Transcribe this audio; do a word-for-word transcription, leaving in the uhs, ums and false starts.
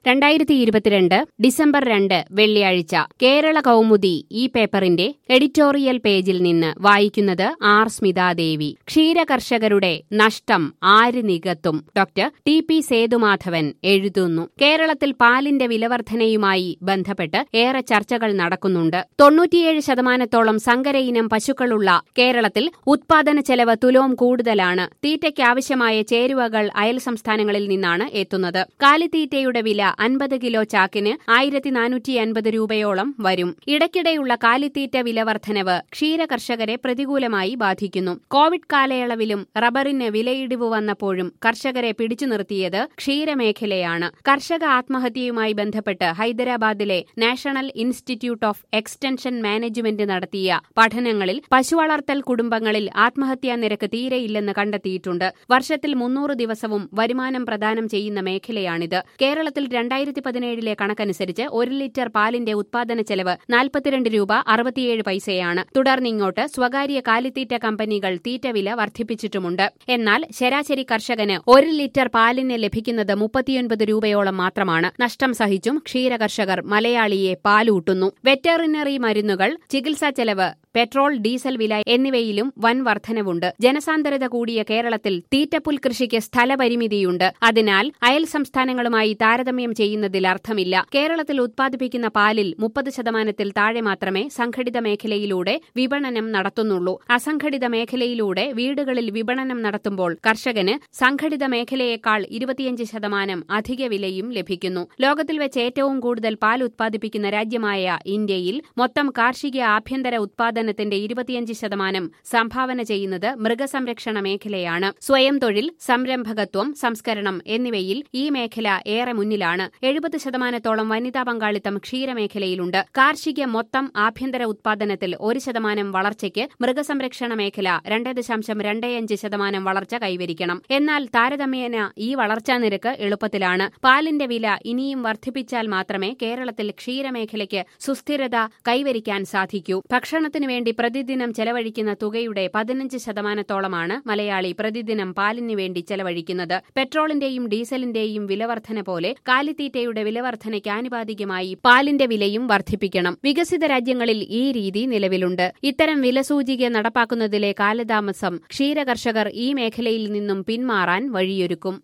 രണ്ടായിരത്തി ഇരുപത്തിരണ്ട് ഡിസംബർ രണ്ട് വെള്ളിയാഴ്ച കേരള കൗമുദി ഈ പേപ്പറിന്റെ എഡിറ്റോറിയൽ പേജിൽ നിന്ന് വായിക്കുന്നത് ആർ സ്മിതാദേവി. ക്ഷീരകർഷകരുടെ നഷ്ടം ആര് നികത്തും? ഡോക്ടർ ടി പി സേതുമാധവൻ എഴുതുന്നു. കേരളത്തിൽ പാലിന്റെ വിലവർധനയുമായി ബന്ധപ്പെട്ട് ഏറെ ചർച്ചകൾ നടക്കുന്നുണ്ട്. തൊണ്ണൂറ്റിയേഴ് ശതമാനത്തോളം സങ്കരയിനം പശുക്കളുള്ള കേരളത്തിൽ ഉത്പാദന ചെലവ് തുലോം കൂടുതലാണ്. തീറ്റയ്ക്കാവശ്യമായ ചേരുവകൾ അയൽ സംസ്ഥാനങ്ങളിൽ നിന്നാണ് എത്തുന്നത്. കാലിത്തീറ്റയുടെ വില അൻപത് കിലോ ചാക്കിന് ആയിരത്തി നാനൂറ്റി അൻപത് രൂപയോളം വരും. ഇടയ്ക്കിടെയുള്ള കാലിത്തീറ്റ വിലവർദ്ധനവ് ക്ഷീരകർഷകരെ പ്രതികൂലമായി ബാധിക്കുന്നു. കോവിഡ് കാലയളവിലും റബ്ബറിന് വിലയിടിവ് വന്നപ്പോഴും കർഷകരെ പിടിച്ചു നിർത്തിയത് ക്ഷീരമേഖലയാണ്. കർഷക ആത്മഹത്യയുമായി ബന്ധപ്പെട്ട് ഹൈദരാബാദിലെ national institute of extension management നടത്തിയ പഠനങ്ങളിൽ പശുവളർത്തൽ കുടുംബങ്ങളിൽ ആത്മഹത്യാ നിരക്ക് തീരെയില്ലെന്ന് കണ്ടെത്തിയിട്ടുണ്ട്. വർഷത്തിൽ മുന്നൂറ് ദിവസവും വരുമാനം പ്രദാനം ചെയ്യുന്ന മേഖലയാണിത്. കേരളത്തിൽ രണ്ടായിരത്തി പതിനേഴിലെ കണക്കനുസരിച്ച് ഒരു ലിറ്റർ പാലിന്റെ ഉത്പാദന ചെലവ് നാൽപ്പത്തിരണ്ട് രൂപ അറുപത്തിയേഴ് പൈസയാണ്. തുടർന്നിങ്ങോട്ട് സ്വകാര്യ കാലിത്തീറ്റ കമ്പനികൾ തീറ്റവില വർദ്ധിപ്പിച്ചിട്ടുമുണ്ട്. എന്നാൽ ശരാശരി കർഷകന് ഒരു ലിറ്റർ പാലിന് ലഭിക്കുന്നത് മുപ്പത്തിയൊൻപത് രൂപയോളം മാത്രമാണ്. നഷ്ടം സഹിച്ചും ക്ഷീരകർഷകർ മലയാളിയെ പാലൂട്ടുന്നു. വെറ്ററിനറി മരുന്നുകൾ, ചികിത്സാ ചെലവ്, പെട്രോൾ, ഡീസൽ വില എന്നിവയിലും വൻ വർധനവുണ്ട്. ജനസാന്ദ്രത കൂടിയ കേരളത്തിൽ തീറ്റപ്പുൽ കൃഷിക്ക് സ്ഥലപരിമിതിയുണ്ട്. അതിനാൽ അയൽ സംസ്ഥാനങ്ങളുമായി താരതമ്യം ചെയ്യുന്നതിൽ അർത്ഥമില്ല. കേരളത്തിൽ ഉത്പാദിപ്പിക്കുന്ന പാലിൽ മുപ്പത് ശതമാനത്തിൽ താഴെ മാത്രമേ സംഘടിത മേഖലയിലൂടെ വിപണനം നടത്തുന്നുള്ളൂ. അസംഘടിത മേഖലയിലൂടെ വീടുകളിൽ വിപണനം നടത്തുമ്പോൾ കർഷകന് സംഘടിത മേഖലയേക്കാൾ ഇരുപത്തിയഞ്ച് ശതമാനം അധിക വിലയും ലഭിക്കുന്നു. ലോകത്തിൽ വെച്ച് ഏറ്റവും കൂടുതൽ പാൽ ഉത്പാദിപ്പിക്കുന്ന രാജ്യമായ ഇന്ത്യയിൽ മൊത്തം കാർഷിക ആഭ്യന്തര ഉത്പാദനത്തിന്റെ ഇരുപത്തിയഞ്ച് ശതമാനം സംഭാവന ചെയ്യുന്നത് മൃഗസംരക്ഷണ മേഖലയാണ്. സ്വയം തൊഴിൽ, സംരംഭകത്വം, സംസ്കരണം എന്നിവയിൽ ഈ മേഖല ഏറെ മുന്നിലാണ്. എഴുപത് ശതമാനത്തോളം വനിതാ പങ്കാളിത്തം ക്ഷീരമേഖലയിലുണ്ട്. കാർഷിക മൊത്തം ആഭ്യന്തര ഉത്പാദനത്തിൽ ഒരു ശതമാനം വളർച്ചയ്ക്ക് മൃഗസംരക്ഷണ മേഖല രണ്ട് ദശാംശം രണ്ടേയഞ്ച് ശതമാനം വളർച്ച കൈവരിക്കണം. എന്നാൽ താരതമ്യേന ഈ വളർച്ചാ നിരക്ക് എളുപ്പത്തിലാണ്. പാലിന്റെ വില ഇനിയും വർദ്ധിപ്പിച്ചാൽ മാത്രമേ കേരളത്തിൽ ക്ഷീരമേഖലയ്ക്ക് സുസ്ഥിരത കൈവരിക്കാൻ സാധിക്കൂ. ഭക്ഷണത്തിനു വേണ്ടി പ്രതിദിനം ചെലവഴിക്കുന്ന തുകയുടെ പതിനഞ്ച് ശതമാനത്തോളമാണ് മലയാളി പ്രതിദിനം പാലിനു വേണ്ടി ചെലവഴിക്കുന്നത്. പെട്രോളിന്റെയും ഡീസലിന്റെയും വിലവർധന പോലെ കാലിത്തീറ്റയുടെ വിലവർധനയ്ക്ക് ആനുപാതികമായി പാലിന്റെ വിലയും വർദ്ധിപ്പിക്കണം. വികസിത രാജ്യങ്ങളിൽ ഈ രീതി നിലവിലുണ്ട്. ഇത്തരം വിലസൂചിക നടപ്പാക്കുന്നതിലെ കാലതാമസം ക്ഷീരകർഷകർ ഈ മേഖലയിൽ നിന്നും പിന്മാറാൻ വഴിയൊരുക്കും.